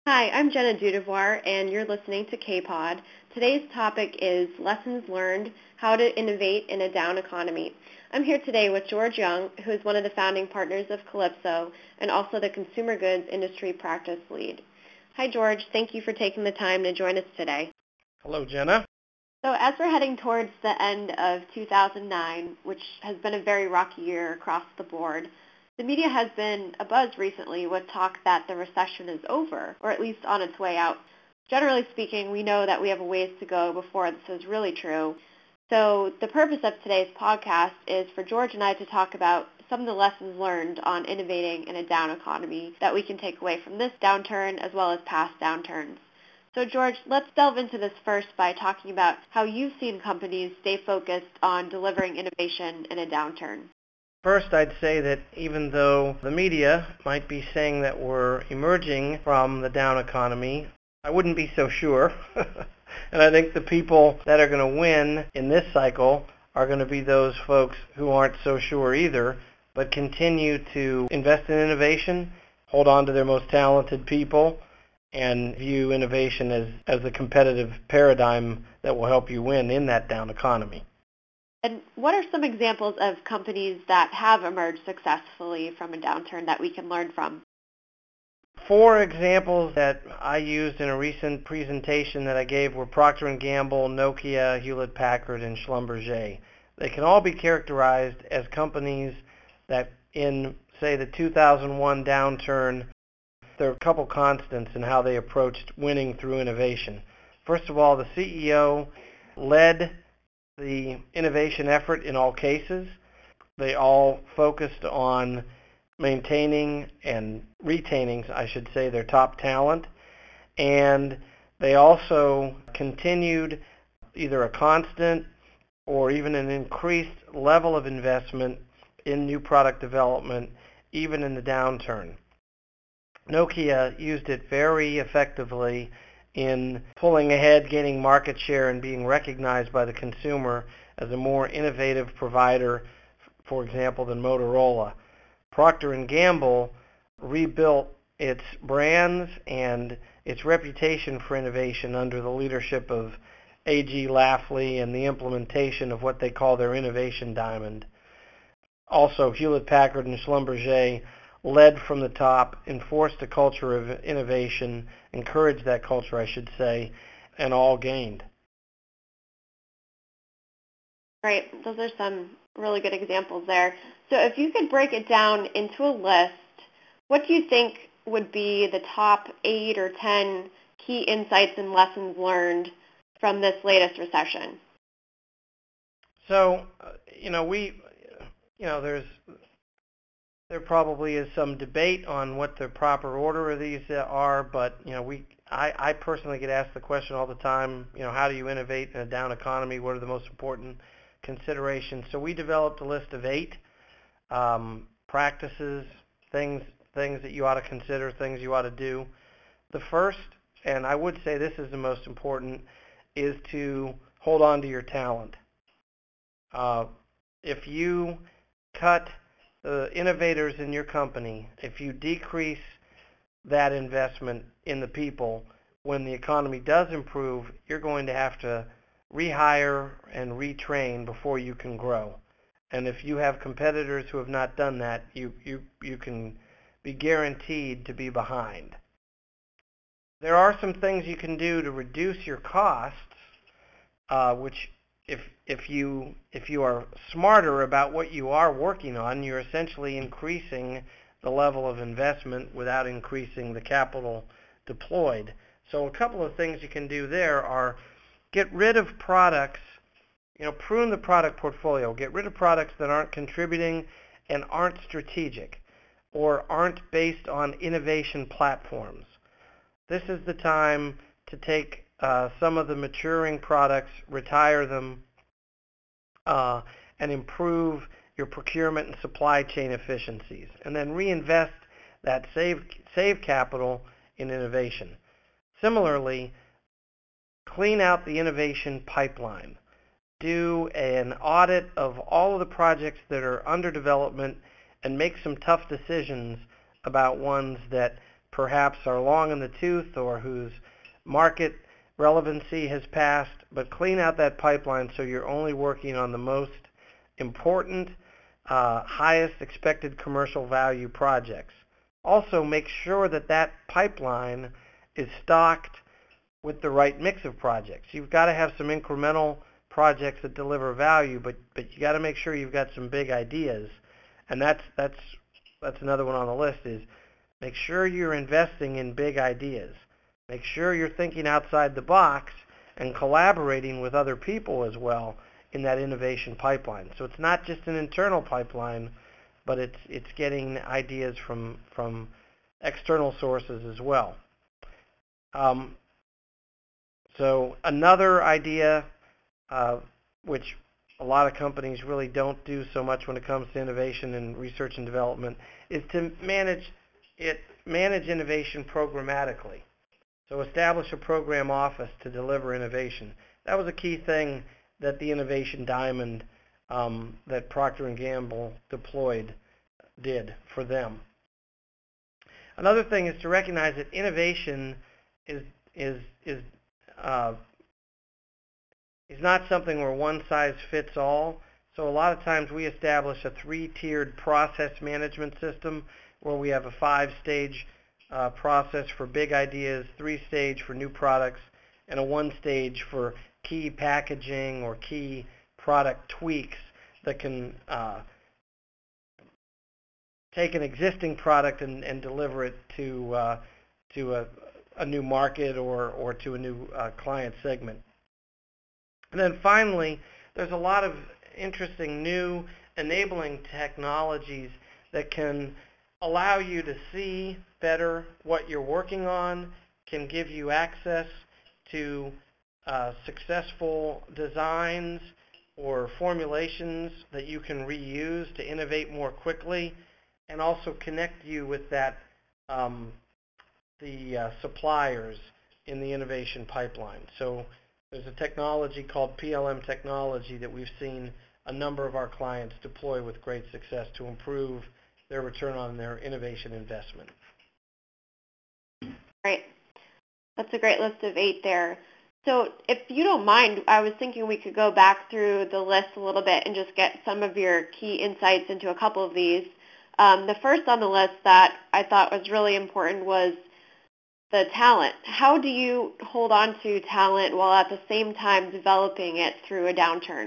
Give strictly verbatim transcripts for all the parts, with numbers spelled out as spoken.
Hi, I'm Jenna Dudevoir, and you're listening to K-Pod. Today's topic is Lessons Learned, How to Innovate in a Down Economy. I'm here today with George Young, who is one of the founding partners of Calypso and also the Consumer Goods Industry Practice Lead. Hi, George. Thank you for taking the time to join us today. Hello, Jenna. So as we're heading towards the end of two thousand nine, which has been a very rocky year across the board, the media has been abuzz recently with talk that the recession is over, or at least on its way out. Generally speaking, we know that we have a ways to go before this is really true. So the purpose of today's podcast is for George and I to talk about some of the lessons learned on innovating in a down economy that we can take away from this downturn as well as past downturns. So George, let's delve into this first by talking about how you've seen companies stay focused on delivering innovation in a downturn. First, I'd say that even though the media might be saying that we're emerging from the down economy, I wouldn't be so sure. And I think the people that are going to win in this cycle are going to be those folks who aren't so sure either, but continue to invest in innovation, hold on to their most talented people, and view innovation as, as a competitive paradigm that will help you win in that down economy. And what are some examples of companies that have emerged successfully from a downturn that we can learn from? Four examples that I used in a recent presentation that I gave were Procter and Gamble, Nokia, Hewlett-Packard, and Schlumberger. They can all be characterized as companies that in, say, the two thousand one downturn, there are a couple constants in how they approached winning through innovation. First of all, the C E O led the innovation effort in all cases. They all focused on maintaining and retaining, I should say, their top talent. And they also continued either a constant or even an increased level of investment in new product development, even in the downturn. Nokia used it very effectively in pulling ahead, gaining market share, and being recognized by the consumer as a more innovative provider, for example, than Motorola. Procter and Gamble rebuilt its brands and its reputation for innovation under the leadership of A G Lafley and the implementation of what they call their innovation diamond. Also, Hewlett-Packard and Schlumberger led from the top, enforced a culture of innovation, encouraged that culture, I should say, and all gained. Right, those are some really good examples there. So if you could break it down into a list, what do you think would be the top eight or ten key insights and lessons learned from this latest recession? So, uh, you know, we, you know, there's there probably is some debate on what the proper order of these uh, are, but you know, we I, I personally get asked the question all the time, you know, how do you innovate in a down economy? What are the most important considerations? So we developed a list of eight um, practices, things things that you ought to consider, things you ought to do. The first, and I would say this is the most important, is to hold on to your talent. Uh, if you cut the innovators in your company, if you decrease that investment in the people, when the economy does improve, you're going to have to rehire and retrain before you can grow. And if you have competitors who have not done that, you, you, you can be guaranteed to be behind. There are some things you can do to reduce your costs, uh, which if if you if you are smarter about what you are working on, you're essentially increasing the level of investment without increasing the capital deployed. So a couple of things you can do there are get rid of products, you know, prune the product portfolio, get rid of products that aren't contributing and aren't strategic or aren't based on innovation platforms. This is the time to take uh, some of the maturing products, retire them, uh, and improve your procurement and supply chain efficiencies, and then reinvest that save, save capital in innovation. Similarly, clean out the innovation pipeline. Do an audit of all of the projects that are under development and make some tough decisions about ones that perhaps are long in the tooth or whose market relevancy has passed, but clean out that pipeline so you're only working on the most important, uh, highest expected commercial value projects. Also, make sure that that pipeline is stocked with the right mix of projects. You've got to have some incremental projects that deliver value, but but you got to make sure you've got some big ideas, and that's that's that's another one on the list is make sure you're investing in big ideas. Make sure you're thinking outside the box and collaborating with other people as well in that innovation pipeline. So it's not just an internal pipeline, but it's it's getting ideas from from external sources as well. Um, so another idea, uh, which a lot of companies really don't do so much when it comes to innovation and research and development, is to manage it manage innovation programmatically. So establish a program office to deliver innovation. That was a key thing that the Innovation Diamond um, that Procter and Gamble deployed did for them. Another thing is to recognize that innovation is is is uh, is not something where one size fits all. So a lot of times we establish a three-tiered process management system where we have a five-stage uh, process for big ideas, three-stage for new products, and a one-stage for key packaging or key product tweaks that can uh, take an existing product and, and deliver it to uh, to a, a new market or, or to a new uh, client segment. And then finally, there's a lot of interesting new enabling technologies that can allow you to see better what you're working on, can give you access to uh, successful designs or formulations that you can reuse to innovate more quickly, and also connect you with that um, the uh, suppliers in the innovation pipeline. So there's a technology called P L M technology that we've seen a number of our clients deploy with great success to improve their return on their innovation investment. Right. That's a great list of eight there. So if you don't mind, I was thinking we could go back through the list a little bit and just get some of your key insights into a couple of these. Um, the first on the list that I thought was really important was the talent. How do you hold on to talent while at the same time developing it through a downturn?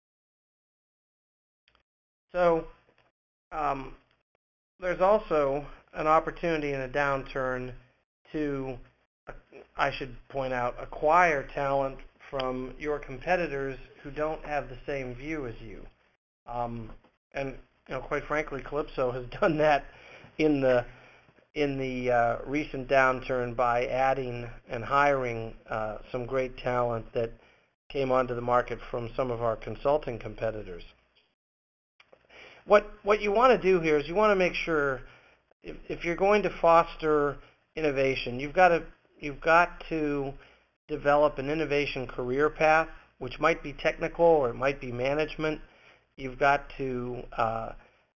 So um, there's also an opportunity in a downturn to, I should point out, acquire talent from your competitors who don't have the same view as you. Um, and you know, quite frankly, Calypso has done that in the in the uh, recent downturn by adding and hiring uh, some great talent that came onto the market from some of our consulting competitors. What what you want to do here is you want to make sure if, if you're going to foster innovation, you've got to you've got to develop an innovation career path, which might be technical or it might be management. You've got to uh,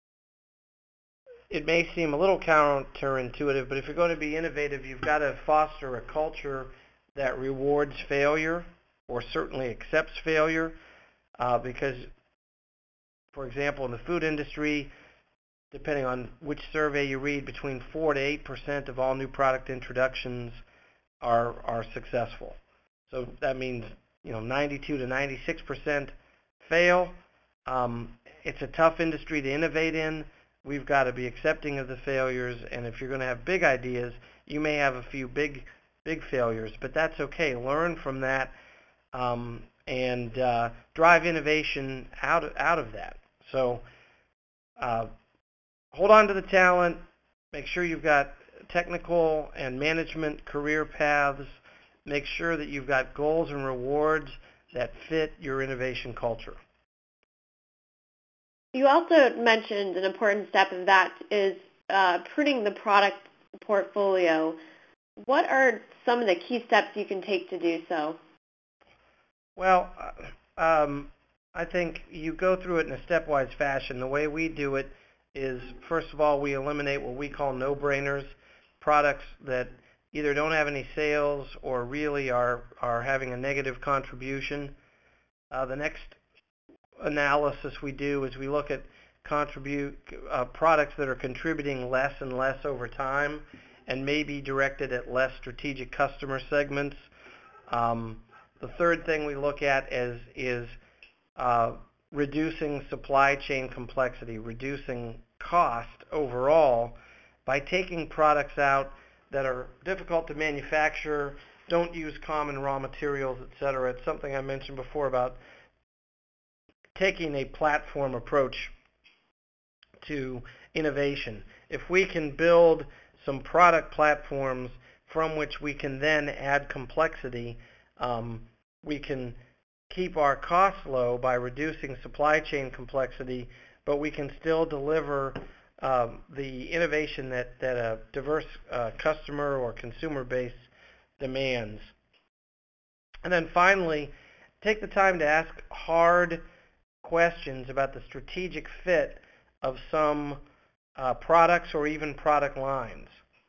it may seem a little counterintuitive, but if you're going to be innovative, you've got to foster a culture that rewards failure or certainly accepts failure. Uh, because, for example, in the food industry, depending on which survey you read, between four to eight percent of all new product introductions are are successful. So that means you know ninety-two to ninety-six percent fail. Um, it's a tough industry to innovate in. We've got to be accepting of the failures, and if you're going to have big ideas, you may have a few big, big failures, but that's okay. Learn from that um, and uh, drive innovation out of, out of that. So uh, hold on to the talent. Make sure you've got technical and management career paths. Make sure that you've got goals and rewards that fit your innovation culture. You also mentioned an important step of that is uh, pruning the product portfolio. What are some of the key steps you can take to do so? Well, um, I think you go through it in a stepwise fashion. The way we do it is, first of all, we eliminate what we call no-brainers. products that either don't have any sales or really are, are having a negative contribution. Uh, the next analysis we do is we look at contribute uh, products that are contributing less and less over time and maybe directed at less strategic customer segments. Um, the third thing we look at is, is uh, reducing supply chain complexity, reducing cost overall by taking products out that are difficult to manufacture, don't use common raw materials, et cetera. It's something I mentioned before about taking a platform approach to innovation. If we can build some product platforms from which we can then add complexity, um, we can keep our costs low by reducing supply chain complexity, but we can still deliver um, the innovation that, that a diverse uh, customer or consumer base demands. And then finally, take the time to ask hard questions about the strategic fit of some uh, products or even product lines.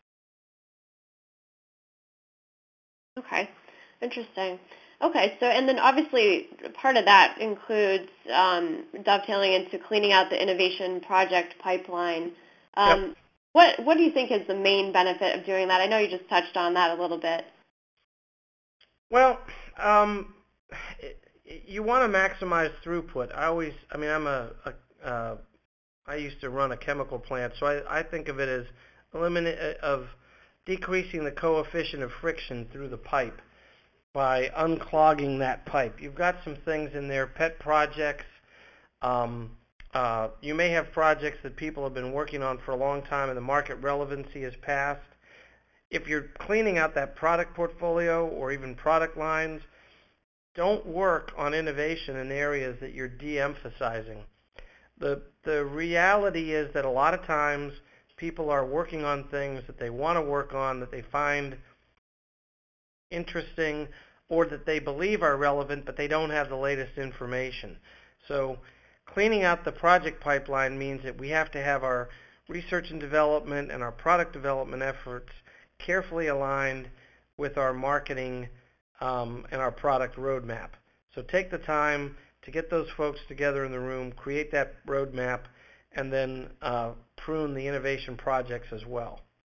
Okay, interesting. Okay, so and then obviously part of that includes um, dovetailing into cleaning out the innovation project pipeline. Um, Yep. What what do you think is the main benefit of doing that? I know you just touched on that a little bit. Well, um, it, you want to maximize throughput. I always, I mean, I'm a, a uh, I used to run a chemical plant, so I, I think of it as eliminate of decreasing the coefficient of friction through the pipe by unclogging that pipe. You've got some things in there, pet projects. Um, uh, you may have projects that people have been working on for a long time and the market relevancy has passed. If you're cleaning out that product portfolio or even product lines, don't work on innovation in areas that you're de-emphasizing. The, the reality is that a lot of times people are working on things that they want to work on, that they find interesting, or that they believe are relevant, but they don't have the latest information. So cleaning out the project pipeline means that we have to have our research and development and our product development efforts carefully aligned with our marketing um, and our product roadmap. So take the time to get those folks together in the room, create that roadmap, and then uh, prune the innovation projects as well.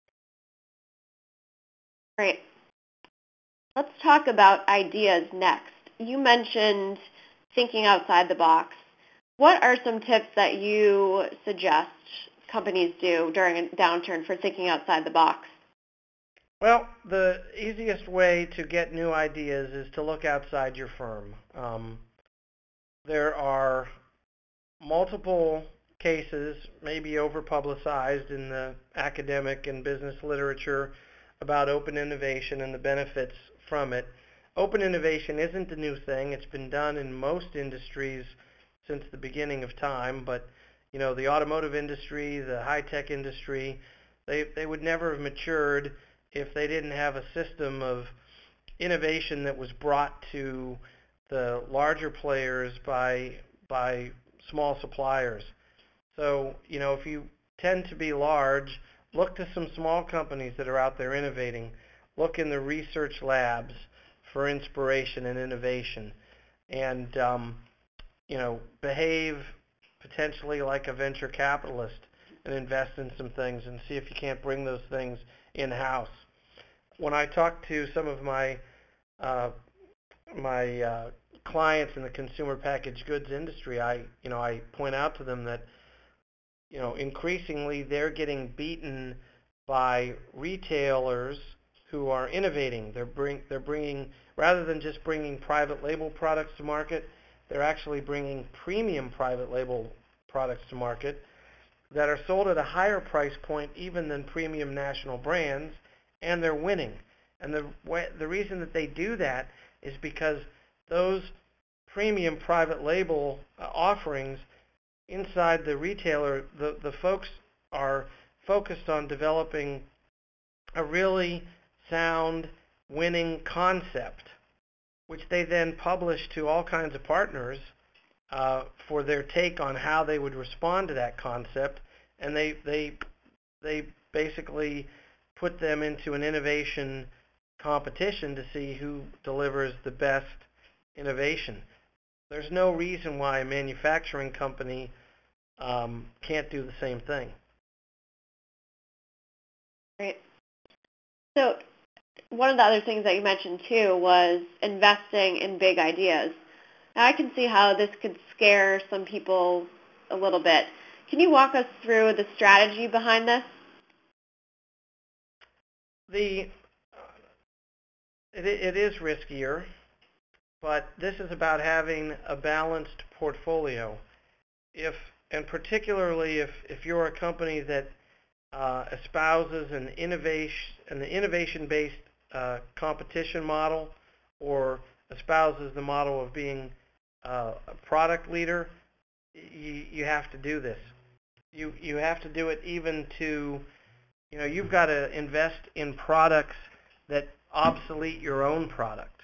Great. Let's talk about ideas next. You mentioned thinking outside the box. What are some tips that you suggest companies do during a downturn for thinking outside the box? Well, the easiest way to get new ideas is to look outside your firm. Um, there are multiple cases, maybe over-publicized in the academic and business literature, about open innovation and the benefits from it. Open innovation isn't a new thing. It's been done in most industries since the beginning of time, but you know, the automotive industry, the high-tech industry, they, they would never have matured if they didn't have a system of innovation that was brought to the larger players by by small suppliers. So, you know, if you tend to be large, look to some small companies that are out there innovating. Look in the research labs for inspiration and innovation. And, um, you know, behave potentially like a venture capitalist and invest in some things and see if you can't bring those things in-house. When I talk to some of my uh, my uh, clients in the consumer packaged goods industry, I you know I point out to them that you know increasingly they're getting beaten by retailers who are innovating. They're bring they're bringing rather than just bringing private label products to market, they're actually bringing premium private label products to market that are sold at a higher price point even than premium national brands, and they're winning. And the way, the reason that they do that is because those premium private label uh, offerings inside the retailer, the, the folks are focused on developing a really sound, winning concept, which they then publish to all kinds of partners uh, for their take on how they would respond to that concept, and they they they basically put them into an innovation competition to see who delivers the best innovation. There's no reason why a manufacturing company um, can't do the same thing. Great. So one of the other things that you mentioned too was investing in big ideas. Now I can see how this could scare some people a little bit. Can you walk us through the strategy behind this? The it, it is riskier, but this is about having a balanced portfolio. If and particularly if, if you're a company that uh, espouses an innovation an innovation-based uh, competition model, or espouses the model of being uh, a product leader, you, you have to do this. You you have to do it even to, you know, you've got to invest in products that obsolete your own product.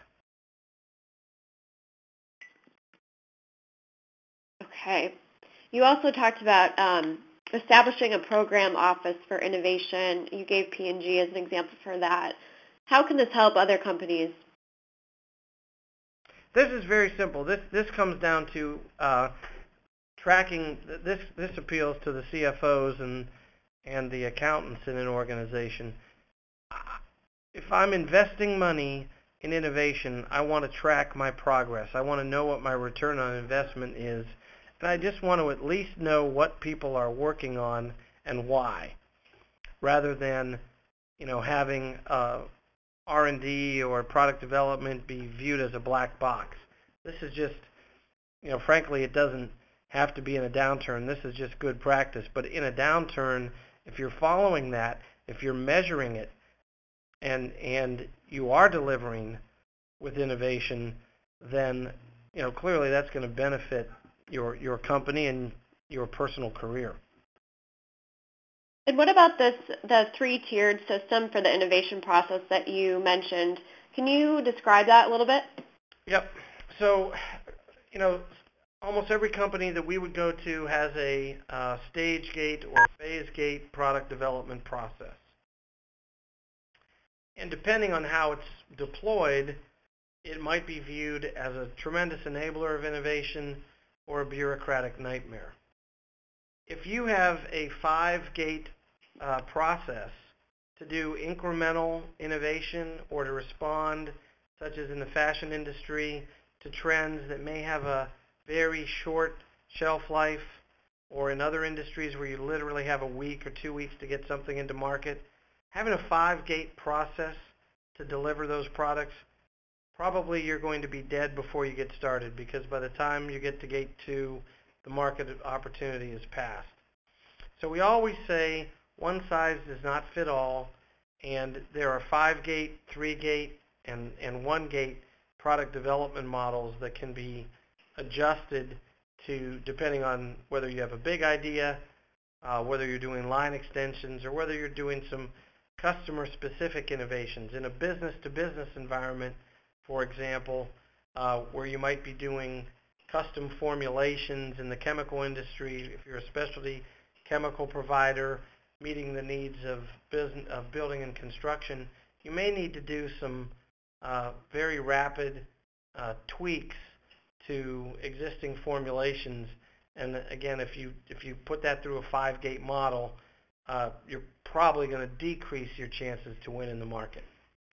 Okay. You also talked about um, establishing a program office for innovation. You gave P and G as an example for that. How can this help other companies? This is very simple. This this comes down to uh, tracking. This this appeals to the C F Os and and the accountants in an organization. If I'm investing money in innovation, I want to track my progress. I want to know what my return on investment is, and I just want to at least know what people are working on and why, rather than, you know, having uh, R and D or product development be viewed as a black box. This is just, you know, frankly, it doesn't have to be in a downturn. This is just good practice. But in a downturn, if you're following that, if you're measuring it, and and you are delivering with innovation, then, you know, clearly that's going to benefit your your company and your personal career. And what about this, the three-tiered system for the innovation process that you mentioned? Can you describe that a little bit? Yep. So, you know, almost every company that we would go to has a uh, stage gate or phase gate product development process. And depending on how it's deployed, it might be viewed as a tremendous enabler of innovation or a bureaucratic nightmare. If you have a five-gate uh, process to do incremental innovation or to respond, such as in the fashion industry, to trends that may have a very short shelf life, or in other industries where you literally have a week or two weeks to get something into market, having a five-gate process to deliver those products, probably you're going to be dead before you get started, because by the time you get to gate two, the market opportunity is past. So we always say one size does not fit all, and there are five-gate, three-gate, and, and one-gate product development models that can be adjusted to, depending on whether you have a big idea, uh, whether you're doing line extensions, or whether you're doing some customer-specific innovations. In a business-to-business environment, for example, uh, where you might be doing custom formulations in the chemical industry, if you're a specialty chemical provider meeting the needs of business, of building and construction, you may need to do some uh, very rapid uh, tweaks to existing formulations. And again, if you if you put that through a five-gate model, uh, you're probably going to decrease your chances to win in the market.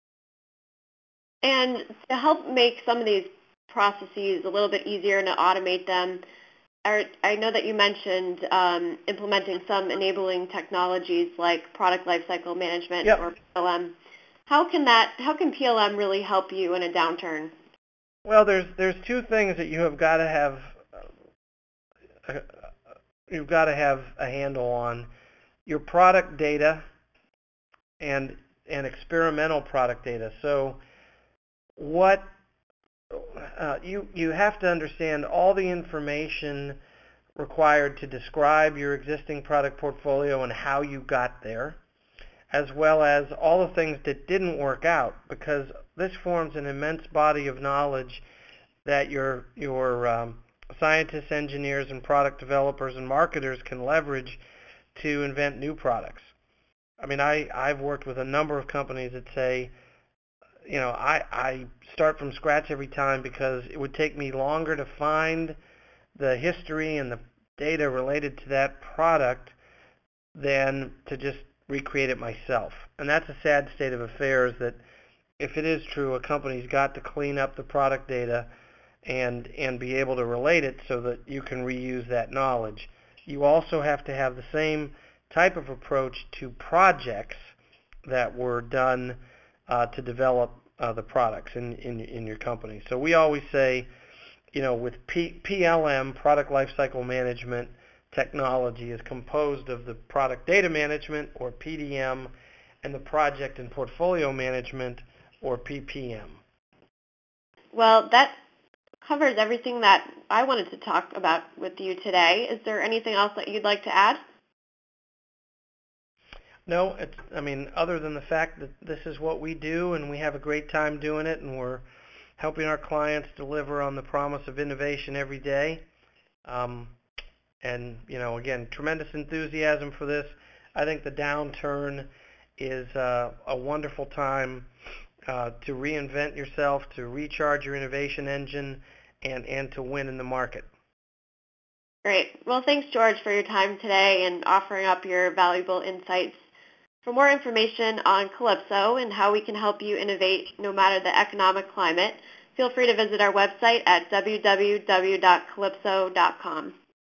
And to help make some of these processes a little bit easier and to automate them, I know that you mentioned um, implementing some enabling technologies like product lifecycle management, yep. or P L M. How can that? How can P L M really help you in a downturn? Well, there's there's two things that you have got to have uh, you've got to have a handle on: your product data and and experimental product data. So what uh, you you have to understand all the information required to describe your existing product portfolio and how you got there, as well as all the things that didn't work out, because this forms an immense body of knowledge that your your um, scientists, engineers, and product developers and marketers can leverage to invent new products. I mean, I, I've worked with a number of companies that say, you know, I, I start from scratch every time because it would take me longer to find the history and the data related to that product than to just recreate it myself. And that's a sad state of affairs that if it is true, a company's got to clean up the product data and and be able to relate it so that you can reuse that knowledge. You also have to have the same type of approach to projects that were done uh, to develop uh, the products in, in in your company. So we always say, you know, with P, PLM, product lifecycle management technology is composed of the product data management, or P D M, and the project and portfolio management, or P P M. Well, that covers everything that I wanted to talk about with you today. Is there anything else that you'd like to add? No, it's, I mean, other than the fact that this is what we do and we have a great time doing it and we're helping our clients deliver on the promise of innovation every day. Um, and, you know, again, tremendous enthusiasm for this. I think the downturn is uh, a wonderful time uh, to reinvent yourself, to recharge your innovation engine, and, and to win in the market. Great. Well, thanks, George, for your time today and offering up your valuable insights. For more information on Calypso and how we can help you innovate no matter the economic climate, feel free to visit our website at w w w dot calypso dot com.